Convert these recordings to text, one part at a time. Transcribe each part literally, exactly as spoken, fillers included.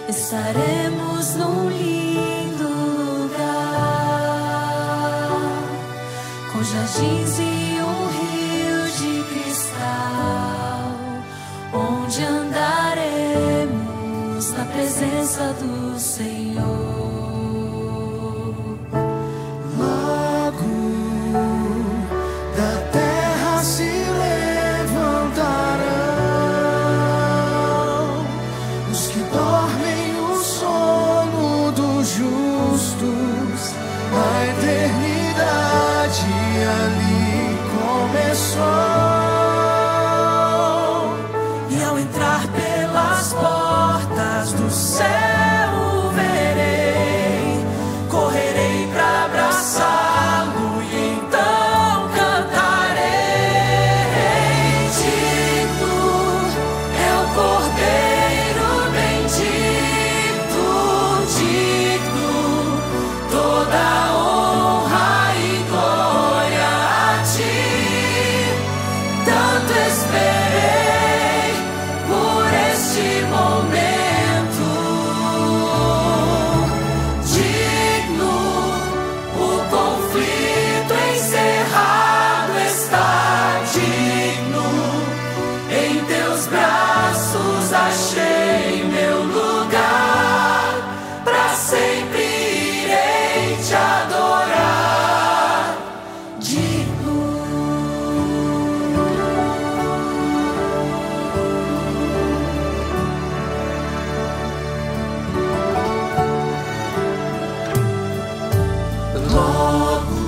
estaremos num lindo lugar, com jardins e um rio de cristal, onde andaremos na presença do Senhor. A eternidade ali começou, e ao entrar pelas portas do céu o verei, correrei pra abraçá-lo e então cantarei. Digno é o Cordeiro bendito, digno toda achei meu lugar, pra sempre irei te adorar. Digno, logo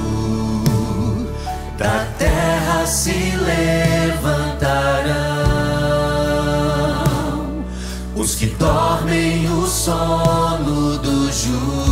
da terra se levantarão os que dormem o sono do justo.